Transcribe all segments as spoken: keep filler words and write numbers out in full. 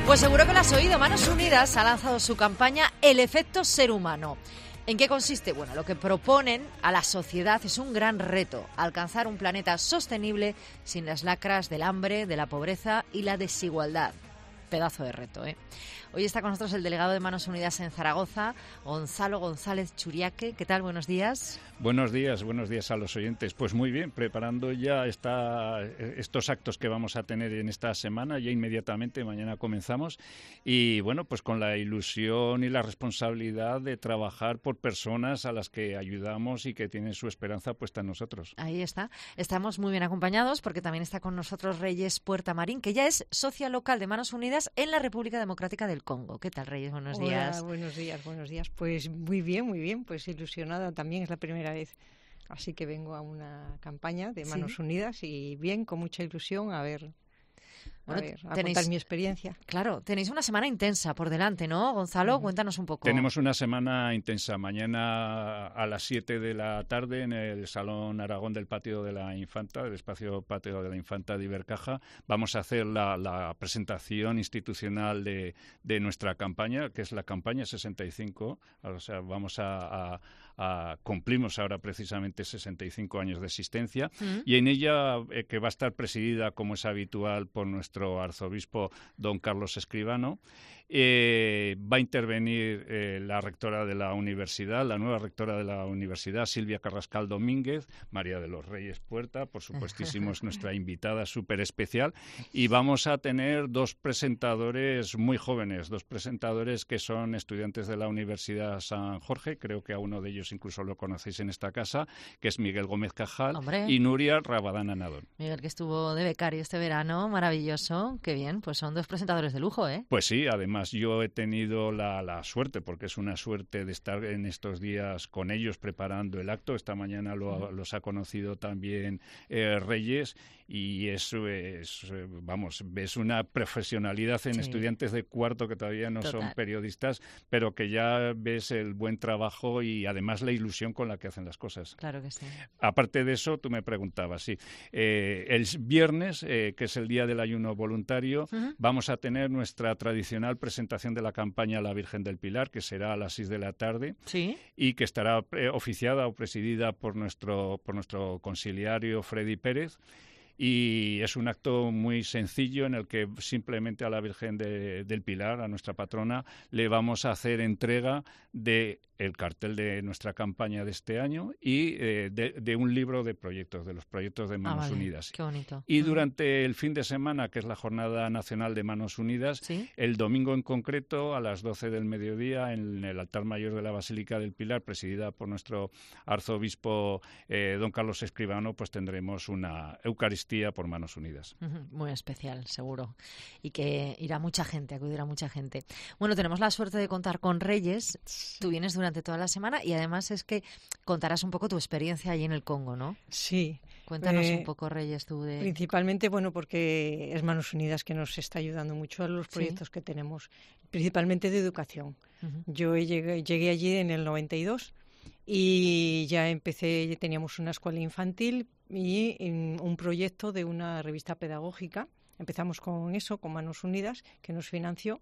Pues seguro que lo has oído. Manos Unidas ha lanzado su campaña El efecto ser humano. ¿En qué consiste? Bueno, lo que proponen a la sociedad es un gran reto: alcanzar un planeta sostenible sin las lacras del hambre, de la pobreza y la desigualdad. Pedazo de reto, ¿eh? Hoy está con nosotros el delegado de Manos Unidas en Zaragoza, Gonzalo González Churiaque. ¿Qué tal? Buenos días. Buenos días, buenos días a los oyentes. Pues muy bien, preparando ya esta, estos actos que vamos a tener en esta semana, ya inmediatamente, mañana comenzamos, y bueno, pues con la ilusión y la responsabilidad de trabajar por personas a las que ayudamos y que tienen su esperanza puesta en nosotros. Ahí está. Estamos muy bien acompañados porque también está con nosotros Reyes Puertamarín, que ya es socia local de Manos Unidas en la República Democrática del Congo. ¿Qué tal, Reyes? Buenos Hola, días. buenos días, buenos días. Pues muy bien, muy bien. Pues ilusionada también, es la primera vez. Así que vengo a una campaña de Manos ¿Sí? Unidas y bien, con mucha ilusión, a ver... Bueno, a ver, a tenéis, contar mi experiencia. Claro, tenéis una semana intensa por delante, ¿no, Gonzalo? Uh-huh. Cuéntanos un poco. Tenemos una semana intensa. Mañana a las siete de la tarde en el Salón Aragón del Patio de la Infanta, del espacio Patio de la Infanta de Ibercaja, vamos a hacer la, la presentación institucional de, de nuestra campaña, que es la campaña sesenta y cinco. O sea, vamos a... a Uh, cumplimos ahora precisamente sesenta y cinco años de existencia, ¿Mm? Y en ella, eh, que va a estar presidida, como es habitual, por nuestro arzobispo don Carlos Escribano, eh, va a intervenir eh, la rectora de la universidad, la nueva rectora de la universidad, Silvia Carrascal Domínguez, María de los Reyes Puerta, por supuestísimo, es nuestra invitada súper especial, y vamos a tener dos presentadores muy jóvenes, dos presentadores que son estudiantes de la Universidad San Jorge, creo que a uno de ellos incluso lo conocéis en esta casa, que es Miguel Gómez Cajal. ¡Hombre! Y Nuria Rabadán Anadón. Miguel, que estuvo de becario este verano, maravilloso, qué bien, pues son dos presentadores de lujo, ¿eh? Pues sí, además yo he tenido la, la suerte, porque es una suerte de estar en estos días con ellos preparando el acto. Esta mañana lo, los ha conocido también eh, Reyes, y eso es, vamos, ves una profesionalidad en sí. Estudiantes de cuarto que todavía no Total. Son periodistas, pero que ya ves el buen trabajo y además la ilusión con la que hacen las cosas. Claro que sí. Aparte de eso, tú me preguntabas, sí, eh, el viernes, eh, que es el Día del Ayuno Voluntario, uh-huh. vamos a tener nuestra tradicional presentación de la campaña La Virgen del Pilar, que será a las seis de la tarde, ¿Sí? y que estará eh, oficiada o presidida por nuestro, por nuestro consiliario Freddy Pérez. Y es un acto muy sencillo en el que simplemente a la Virgen de, del Pilar, a nuestra patrona, le vamos a hacer entrega de el cartel de nuestra campaña de este año y eh, de, de un libro de proyectos, de los proyectos de Manos ah, vale. Unidas. Qué bonito. Y durante el fin de semana, que es la Jornada Nacional de Manos Unidas, ¿Sí? el domingo en concreto, a las doce del mediodía, en el altar mayor de la Basílica del Pilar, presidida por nuestro arzobispo eh, don Carlos Escribano, pues tendremos una Eucaristía por Manos Unidas. Muy especial, seguro. Y que irá mucha gente, acudirá mucha gente. Bueno, tenemos la suerte de contar con Reyes. Tú vienes durante toda la semana y además es que contarás un poco tu experiencia allí en el Congo, ¿no? Sí. Cuéntanos eh, un poco, Reyes, tú de... Principalmente, bueno, porque es Manos Unidas que nos está ayudando mucho a los proyectos ¿Sí? que tenemos, principalmente de educación. Uh-huh. Yo llegué, llegué allí en el noventa y dos y ya empecé, teníamos una escuela infantil y un proyecto de una revista pedagógica. Empezamos con eso, con Manos Unidas, que nos financió.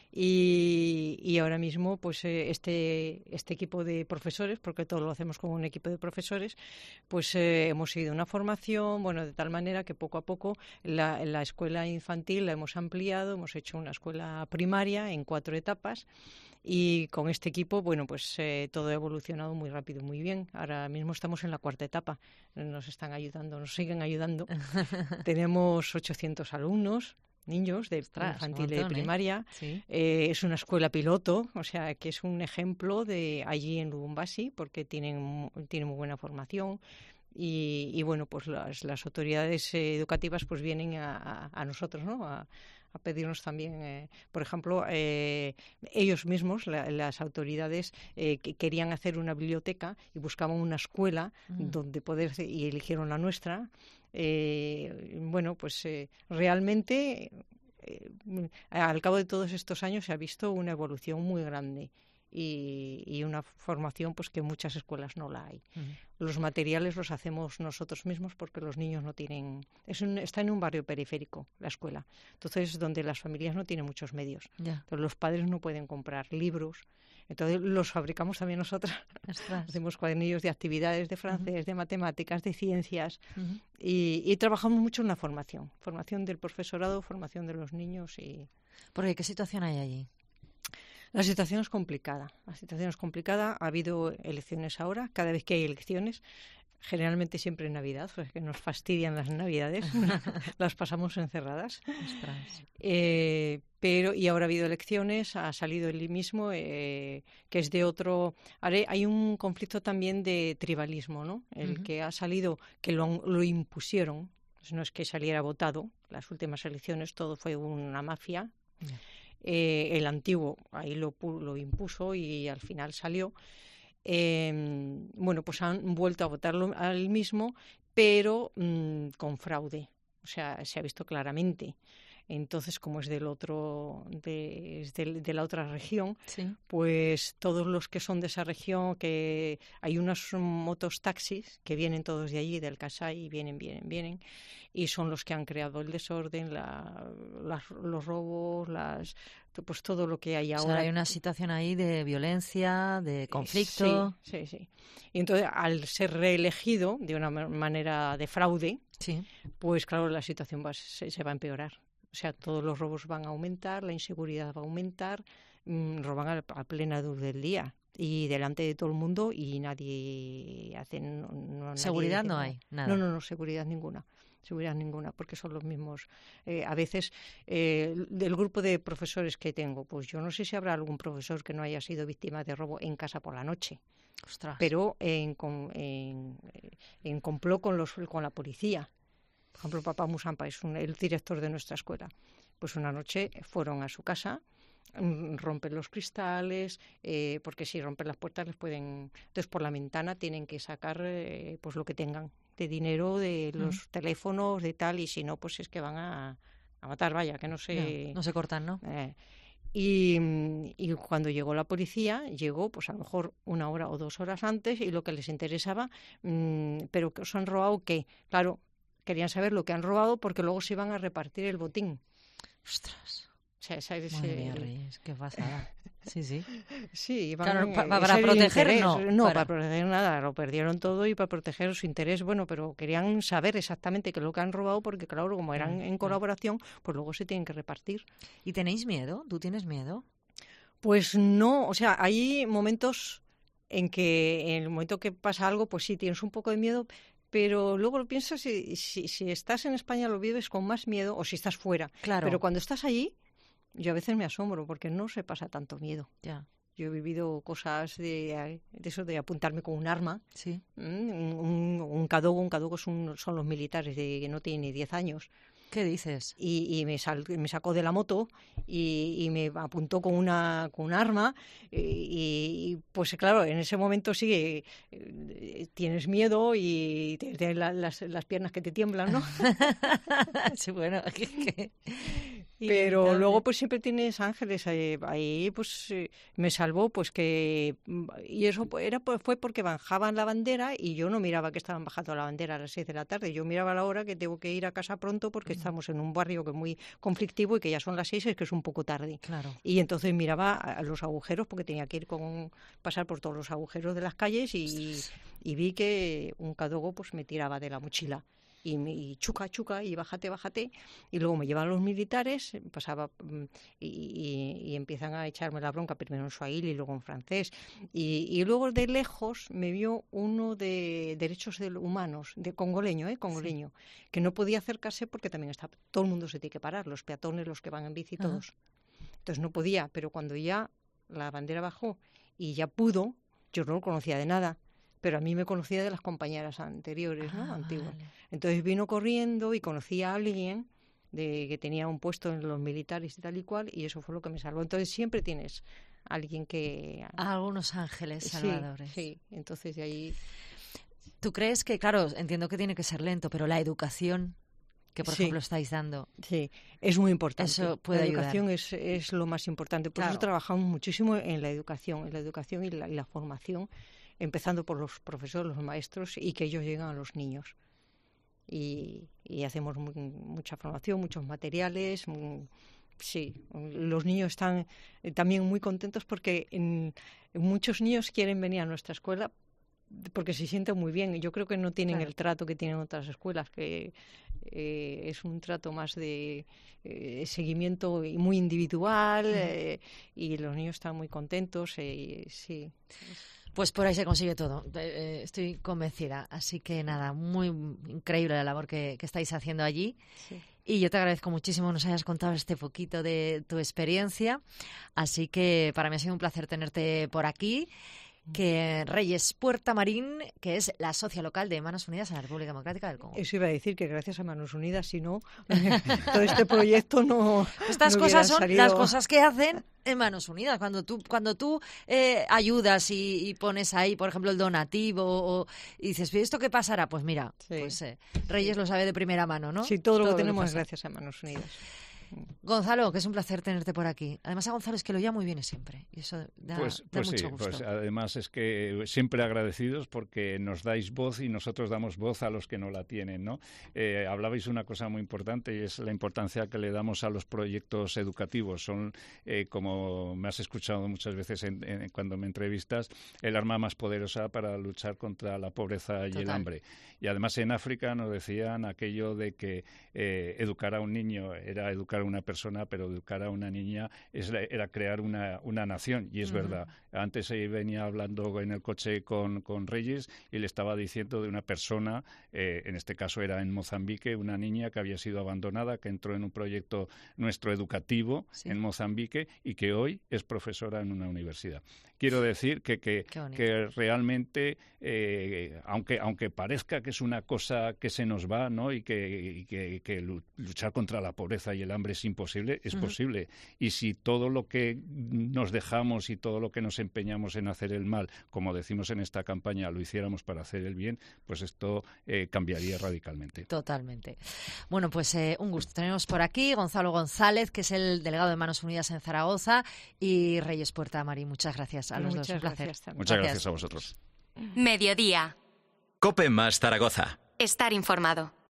Y, y ahora mismo pues este este equipo de profesores, porque todo lo hacemos con un equipo de profesores, pues eh, hemos seguido una formación, bueno, de tal manera que poco a poco la, la escuela infantil la hemos ampliado, hemos hecho una escuela primaria en cuatro etapas. Y con este equipo, bueno, pues eh, todo ha evolucionado muy rápido, muy bien. Ahora mismo estamos en la cuarta etapa. Nos están ayudando, nos siguen ayudando. Tenemos ochocientos alumnos, niños de Ostras, infantil montón, de primaria. ¿eh? Sí. Eh, es una escuela piloto, o sea, que es un ejemplo de allí en Lubumbashi, porque tienen, tienen muy buena formación. Y, y bueno, pues las, las autoridades eh, educativas pues vienen a, a, a nosotros, ¿no? A, a pedirnos también, eh, por ejemplo, eh, ellos mismos, la, las autoridades, eh, que querían hacer una biblioteca y buscaban una escuela mm. donde poder, y eligieron la nuestra. Eh, bueno, pues eh, realmente, eh, al cabo de todos estos años se ha visto una evolución muy grande. y, y una formación pues que en muchas escuelas no la hay. Uh-huh. Los materiales los hacemos nosotros mismos porque los niños no tienen... Es un, está en un barrio periférico la escuela, entonces donde las familias no tienen muchos medios. Yeah. Entonces los padres no pueden comprar libros, entonces los fabricamos también nosotras. Hacemos cuadernillos de actividades de francés, uh-huh. de matemáticas, de ciencias uh-huh. y, y trabajamos mucho en la formación, formación del profesorado, formación de los niños. Y ¿Porque qué situación hay allí? La situación es complicada. La situación es complicada. Ha habido elecciones ahora. Cada vez que hay elecciones, generalmente siempre en Navidad, pues que nos fastidian las Navidades, las pasamos encerradas. Eh, pero y ahora ha habido elecciones. Ha salido el mismo, eh, que es de otro. Hay un conflicto también de tribalismo, ¿no? El uh-huh. que ha salido, que lo, lo impusieron. Pues no es que saliera votado. Las últimas elecciones todo fue una mafia. Yeah. Eh, el antiguo ahí lo, lo impuso y al final salió. Eh, bueno, pues han vuelto a votarlo al mismo, pero mmm, con fraude. O sea, se ha visto claramente. Entonces, como es del otro, de, es de, de la otra región, sí. pues todos los que son de esa región, que hay unos motos taxis que vienen todos de allí, del Kasai, y vienen, vienen, vienen, y son los que han creado el desorden, la, las, los robos, las, pues todo lo que hay ahora. O sea, hay una situación ahí de violencia, de conflicto. Sí, sí, sí. Y entonces, al ser reelegido de una manera de fraude, sí. pues claro, la situación va, se, se va a empeorar. O sea, todos los robos van a aumentar, la inseguridad va a aumentar, mmm, roban a, a plena luz del día y delante de todo el mundo y nadie hace... No, no, ¿Seguridad nadie no nada. hay? Nada. No, no, no, seguridad ninguna. Seguridad ninguna, porque son los mismos. Eh, a veces, eh, del grupo de profesores que tengo, pues yo no sé si habrá algún profesor que no haya sido víctima de robo en casa por la noche. Ostras. Pero en, en, en complot con, los, con la policía. Por ejemplo, Papá Musampa es un, el director de nuestra escuela. Pues una noche fueron a su casa, rompen los cristales, eh, porque si rompen las puertas les pueden... Entonces, por la ventana tienen que sacar eh, pues lo que tengan de dinero, de los mm. teléfonos, de tal, y si no, pues es que van a, a matar, vaya, que no se... No, no se cortan, ¿no? Eh, y, y cuando llegó la policía, llegó pues a lo mejor una hora o dos horas antes y lo que les interesaba, mmm, pero que os han robado, ¿qué? Claro, querían saber lo que han robado porque luego se iban a repartir el botín. Ostras. O sea, esa, ese, Madre mía, Reyes, qué pasada. Sí, sí. Sí, van, claro, pa, pa, para proteger no. No, para... para proteger nada, lo perdieron todo y para proteger su interés, bueno, pero querían saber exactamente qué es lo que han robado porque, claro, como eran en colaboración, pues luego se tienen que repartir. ¿Y tenéis miedo? ¿Tú tienes miedo? Pues no, o sea, hay momentos en que en el momento que pasa algo, pues sí, tienes un poco de miedo, pero luego lo piensas y si, si estás en España lo vives con más miedo o si estás fuera. Claro. Pero cuando estás allí, yo a veces me asombro porque no se pasa tanto miedo. Ya. Yo he vivido cosas de, de eso de apuntarme con un arma. Sí. Un, un, un cadogo, un cadogo son, son los militares de que no tienen ni diez años. ¿Qué dices? Y, y me, sal, me sacó de la moto y, y me apuntó con una con un arma y, y pues claro, en ese momento sí eh, tienes miedo y tienes la, las, las piernas que te tiemblan, ¿no? Sí, bueno, que, que... Pero luego pues siempre tienes ángeles ahí, ahí pues eh, me salvó pues que y eso era pues fue porque bajaban la bandera y yo no miraba que estaban bajando la bandera a las seis de la tarde, yo miraba la hora que tengo que ir a casa pronto porque mm. estamos en un barrio que es muy conflictivo y que ya son las seis, es que es un poco tarde. Claro. Y entonces miraba a los agujeros porque tenía que ir con pasar por todos los agujeros de las calles y, y vi que un cadogo pues me tiraba de la mochila. Y, y chuca, chuca, y bájate, bájate. Y luego me llevan los militares, pasaba y, y, y empiezan a echarme la bronca, primero en suahili y luego en francés. Y, y luego de lejos me vio uno de derechos de humanos, de congoleño, ¿eh? Congoleño, sí. Que no podía acercarse porque también está, todo el mundo se tiene que parar, los peatones, los que van en bici, todos. Ajá. Entonces no podía, pero cuando ya la bandera bajó y ya pudo, yo no lo conocía de nada. Pero a mí me conocía de las compañeras anteriores, ¿no? Ah, Antiguas. Vale. Entonces vino corriendo y conocí a alguien de que tenía un puesto en los militares y tal y cual, y eso fue lo que me salvó. Entonces siempre tienes alguien que... Ah, algunos ángeles salvadores. Sí, sí, entonces de ahí... ¿Tú crees que, claro, entiendo que tiene que ser lento, pero la educación que por sí. ejemplo estáis dando. Sí, es muy importante. Eso puede la ayudar. educación es, es lo más importante. Por Claro. eso trabajamos muchísimo en la educación, en la educación y la, y la formación, empezando por los profesores, los maestros, y que ellos lleguen a los niños. Y, y hacemos muy, mucha formación, muchos materiales. Muy, sí, los niños están eh, también muy contentos porque en, muchos niños quieren venir a nuestra escuela porque se sienten muy bien. Yo creo que no tienen Claro. el trato que tienen otras escuelas, que eh, es un trato más de eh, seguimiento muy individual, uh-huh. eh, y los niños están muy contentos. Eh, sí. Pues por ahí se consigue todo, eh, estoy convencida. Así que nada, muy increíble la labor que, que estáis haciendo allí. Sí. Y yo te agradezco muchísimo que nos hayas contado este poquito de tu experiencia. Así que para mí ha sido un placer tenerte por aquí. Que Reyes Puerta Marín, que es la socia local de Manos Unidas en la República Democrática del Congo. Eso iba a decir, que gracias a Manos Unidas, si no, todo este proyecto no. Estas no cosas son salido... las cosas que hacen en Manos Unidas. Cuando tú, cuando tú eh, ayudas y, y pones ahí, por ejemplo, el donativo, o, y dices, ¿esto qué pasará? Pues mira, sí. pues eh, Reyes lo sabe de primera mano, ¿no? Sí, todo, todo lo que tenemos lo es gracias a Manos Unidas. Gonzalo, que es un placer tenerte por aquí. Además, a Gonzalo es que lo ya muy bien siempre. Y eso da, pues, da pues mucho sí, gusto. Pues además es que siempre agradecidos porque nos dais voz y nosotros damos voz a los que no la tienen, ¿no? Eh, hablabais una cosa muy importante y es la importancia que le damos a los proyectos educativos. Son, eh, como me has escuchado muchas veces en, en, cuando me entrevistas, el arma más poderosa para luchar contra la pobreza y Total. el hambre. Y además en África nos decían aquello de que eh, educar a un niño era educar a una persona, pero educar a una niña es, era crear una, una nación, y es uh-huh. verdad. Antes eh, venía hablando en el coche con, con Reyes y le estaba diciendo de una persona, eh, en este caso era en Mozambique, una niña que había sido abandonada, que entró en un proyecto nuestro educativo sí. en Mozambique y que hoy es profesora en una universidad. Quiero decir que, que, que realmente, eh, aunque, aunque parezca que es una cosa que se nos va, ¿no? y, que, y que, que luchar contra la pobreza y el hambre es imposible, es uh-huh. posible. Y si todo lo que nos dejamos y todo lo que nos empeñamos en hacer el mal, como decimos en esta campaña, lo hiciéramos para hacer el bien, pues esto eh, cambiaría radicalmente. Totalmente. Bueno, pues eh, un gusto. Tenemos por aquí Gonzalo González, que es el delegado de Manos Unidas en Zaragoza, y Reyes Puerta Marín. Muchas gracias a los Muchas dos. Un placer. Gracias Muchas gracias. gracias a vosotros. Mediodía. COPE más Zaragoza. Estar informado.